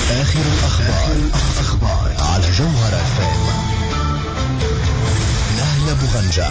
آخر الأخبار على جوهر FM. نهلة بغنجة.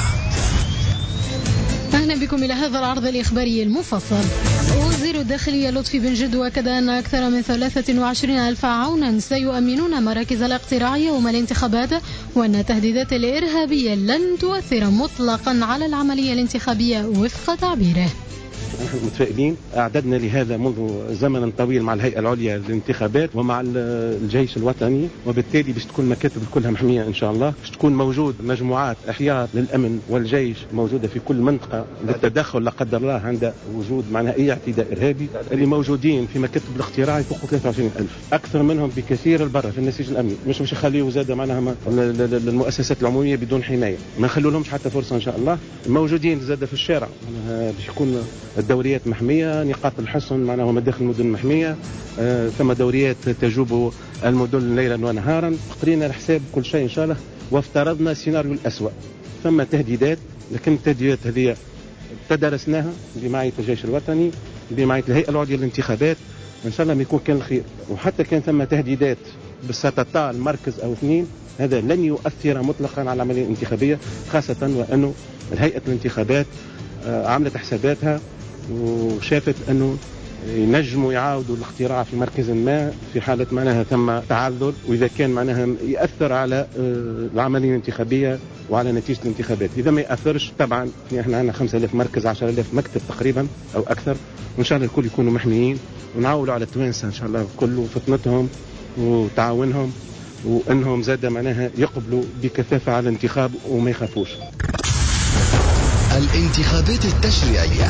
أهلا بكم إلى هذا العرض الإخباري المفصل. وزير الداخلية لطفي بن جد أكد أن أكثر من 23,000 عونا سيؤمنون مراكز الاقتراع يوم الانتخابات، وأن التهديدات الإرهابية لن تؤثر مطلقا على العملية الانتخابية وفق تعبيره. نحن متفائلين، أعددنا لهذا منذ زمن طويل مع الهيئة العليا للانتخابات ومع الجيش الوطني، وبالتالي باش تكون المكاتب كلها محمية إن شاء الله، باش تكون موجود مجموعات احياط للأمن والجيش موجودة في كل منطقة للتدخل لا قدر الله عند وجود معناها أي اعتداء إرهابي. اللي موجودين في مكاتب الاقتراع يفوقوا 23,000، أكثر منهم بكثير البرة في النسيج الأمني، مش يخليوا زاد معناها المؤسسات العمومية بدون حماية، ما نخلوا لهمش حتى فرصة إن شاء الله. موجودين زاد في الشارع باش يكون الدوريات محمية، نقاط الحصن معناها مداخل المدن محمية، ثم دوريات تجوب المدن ليلا ونهارا. قرينا الحساب كل شيء إن شاء الله، وافترضنا السيناريو الأسوأ. ثم تهديدات، لكن التهديدات هذه تدرسناها بمعية الجيش الوطني بمعية الهيئة العليا للانتخابات، إن شاء الله ما يكون كان الخير. وحتى كان ثم تهديدات بالستطال مركز أو اثنين، هذا لن يؤثر مطلقا على العملية الانتخابية، خاصة وأنه الهيئة الانتخابات عملت حساباتها وشافت أنه ينجموا يعاودوا الاقتراع في مركز ما في حالة معناها ثم تعذر، وإذا كان معناها يأثر على العملية الانتخابية وعلى نتيجة الانتخابات. إذا ما يأثرش طبعا احنا عندنا 5,000 مركز، 10,000 مكتب تقريبا أو أكثر، وإن شاء الله الكل يكونوا محميين، ونعولوا على التوانسة إن شاء الله كله فطنتهم وتعاونهم، وأنهم زاد معناها يقبلوا بكثافة على الانتخاب وما يخافوش. الانتخابات التشريعية.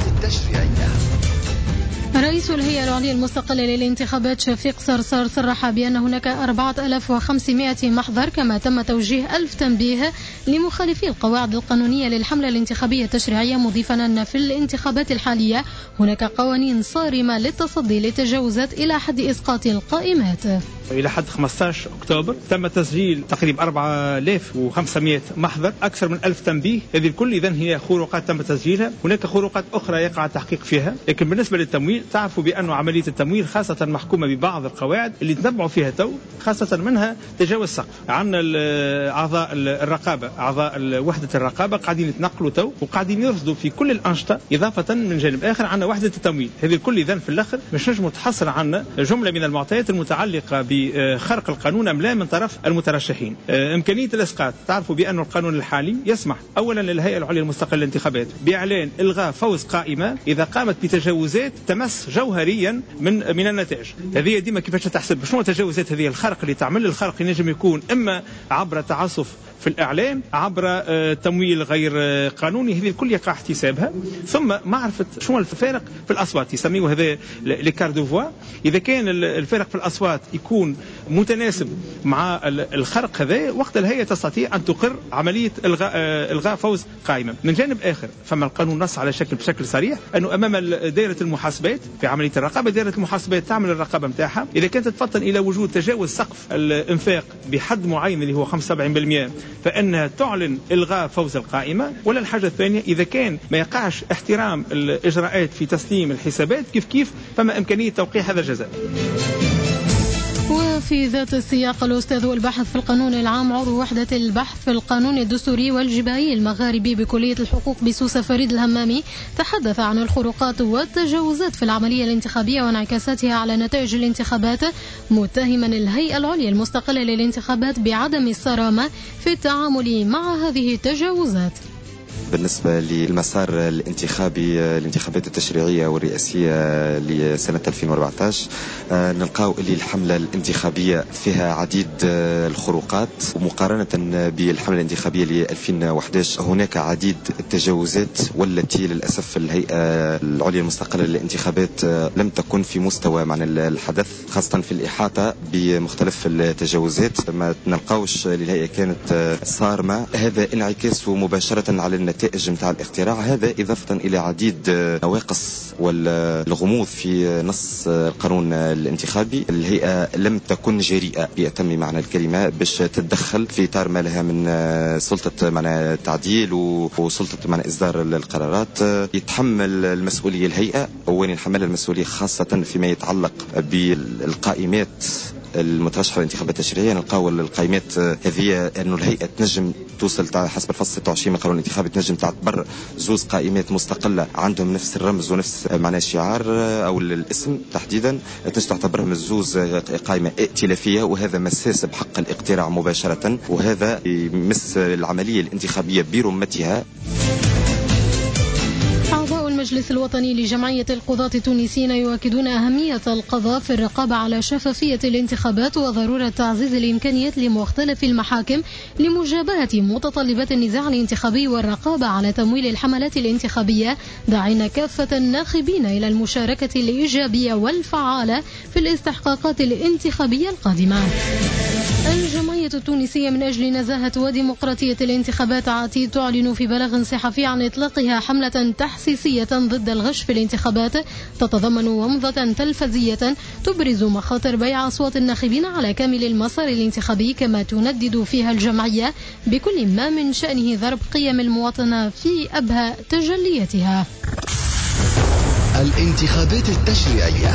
رئيس الهيئة العليا المستقلة للانتخابات شفيق صرصار صرح بأن هناك 4,500 محضر، كما تم توجيه 1000 تنبيه لمخالفي القواعد القانونية للحملة الانتخابية التشريعية، مضيفا أن في الانتخابات الحالية هناك قوانين صارمة للتصدي للتجاوزات إلى حد إسقاط القائمات. إلى حد 15 أكتوبر تم تسجيل تقريبا 4,500 محضر، أكثر من 1000 تنبيه. هذه الكل إذن هي خروقات تم تسجيلها. هناك خروقات أخرى يقع التحقيق فيها، لكن بالنسبة للتمويل تعرفوا بأن عملية التمويل خاصة محكومة ببعض القواعد اللي تنبعوا فيها تو، خاصة منها تجاوز سقف. عندنا أعضاء الرقابة، أعضاء وحدة الرقابة قاعدين يتنقلوا تو وقاعدين يرصدوا في كل الأنشطة، إضافة من جانب آخر عندنا وحدة التمويل. هذه الكل إذن في الآخر مش نجم تحصل عنا جملة من المعطيات المتعلقة بخرق القانون أم لا من طرف المترشحين. إمكانية الإسقاط، تعرفوا بأن القانون الحالي يسمح أولا للهيئة العليا المستقلة للانتخابات بإعلان إلغاء فوز قائمة إذا قامت بتجاوزات تمس جوهريا من النتائج. هذه ديما كيفاش تحسب شنو التجاوزات هذه؟ الخرق اللي تعمل الخرق ينجم يكون إما عبر تعسف في الإعلام، عبر تمويل غير قانوني، هذه الكل يقع احتسابها. ثم معرفة شنو الفارق في الأصوات، يسميه هذا ليكار دو فوا. إذا كان الفارق في الأصوات يكون متناسب مع الخرق هذا، وقت الهيئة تستطيع أن تقر عملية إلغاء فوز قائمة. من جانب آخر فما القانون نص على بشكل صريح أنه أمام دائرة المحاسبات في عملية الرقابة، دائرة المحاسبات تعمل الرقابة متاعها. إذا كانت تتفطن إلى وجود تجاوز سقف الإنفاق بحد معين اللي هو 75%، فإنها تعلن إلغاء فوز القائمة. ولا الحاجة الثانية، إذا كان ما يقعش احترام الإجراءات في تسليم الحسابات كيف فما إمكانية توقيع هذا الجزاء. وفي ذات السياق، الأستاذ والباحث في القانون العام عضو وحدة البحث في القانون الدستوري والجبائي المغاربي بكلية الحقوق بسوسة فريد الهمامي تحدث عن الخروقات والتجاوزات في العملية الانتخابية وانعكاساتها على نتائج الانتخابات، متهما الهيئة العليا المستقلة للانتخابات بعدم الصرامة في التعامل مع هذه التجاوزات. بالنسبة للمسار الانتخابي، الانتخابات التشريعية والرئاسية لسنة 2014، نلقاو اللي الحملة الانتخابية فيها عديد الخروقات، ومقارنة بالحملة الانتخابية ل 2011 هناك عديد التجاوزات، والتي للأسف الهيئة العليا المستقلة للانتخابات لم تكن في مستوى معنى الحدث، خاصة في الإحاطة بمختلف التجاوزات. ما نلقاوش للهيئة كانت صارمة. هذا انعكاس مباشرة على النتائج متاع الاقتراع هذا، إضافة إلى عديد نواقص والغموض في نص القانون الانتخابي. الهيئة لم تكن جريئة بأتم معنى الكلمة باش تتدخل في إطار ما لها من سلطة معنى تعديل وسلطة معنى إصدار القرارات. يتحمل المسؤولية الهيئة، وين يتحمل المسؤولية خاصة فيما يتعلق بالقائمات المترشحة للانتخابات التشريعية. نلقاو القائمات هذه أنه الهيئة تنجم توصل حسب الفصل 26 من القانون الانتخابي، تنجم تعتبر زوز قائمات مستقلة عندهم نفس الرمز ونفس معنى الشعار أو الاسم تحديدا، تنجم تعتبرهم الزوز قائمة ائتلافية، وهذا مساس بحق الاقتراع مباشرة، وهذا يمس العملية الانتخابية برمتها. أعضاء المجلس الوطني لجمعية القضاة التونسيين يؤكدون أهمية القضاء في الرقابة على شفافية الانتخابات وضرورة تعزيز الإمكانيات لمختلف المحاكم لمجابهة متطلبات النزاع الانتخابي والرقابة على تمويل الحملات الانتخابية، داعين كافة الناخبين إلى المشاركة الإيجابية والفعالة في الاستحقاقات الانتخابية القادمة. الجمعية التونسية من أجل نزاهة وديمقراطية الانتخابات عتيد تعلن في بلاغ صحفي عن إطلاقها حملة تحسيسية ضد الغش في الانتخابات تتضمن ومضة تلفزية تبرز مخاطر بيع أصوات الناخبين على كامل المسار الانتخابي، كما تندد فيها الجمعية بكل ما من شأنه ضرب قيم المواطنة في أبهى تجلياتها. الانتخابات التشريعية.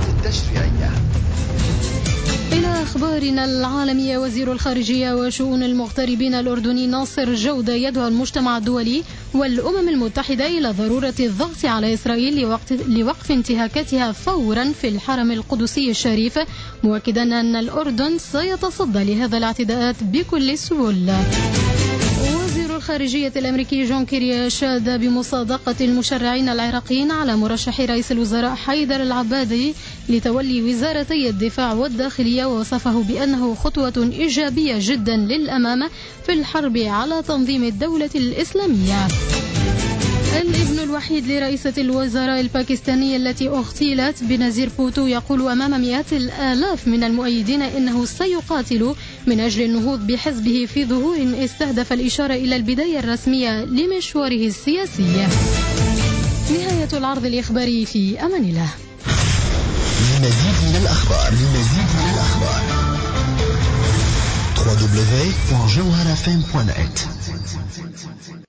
إلى أخبارنا العالمية، وزير الخارجية وشؤون المغتربين الأردني ناصر جودة يدعو المجتمع الدولي والأمم المتحدة إلى ضرورة الضغط على إسرائيل لوقف انتهاكاتها فورا في الحرم القدسي الشريف، مؤكدا أن الأردن سيتصدى لهذا الاعتداءات بكل سهولة. وزير الخارجية الأمريكي جون كيري أشاد بمصادقة المشرعين العراقيين على مرشح رئيس الوزراء حيدر العبادي لتولي وزارتي الدفاع والداخلية، ووصفه بأنه خطوة إيجابية جدا للأمام في الحرب على تنظيم الدولة الإسلامية. الابن الوحيد لرئيسة الوزراء الباكستانية التي اغتيلت بنزير بوتو يقول أمام مئات الآلاف من المؤيدين إنه سيقاتل من أجل النهوض بحزبه في ظهور استهدف الإشارة إلى البداية الرسمية لمشواره السياسي. نهاية العرض الإخباري، في أمان الله. لمزيد من الأخبار www.jawharafm.net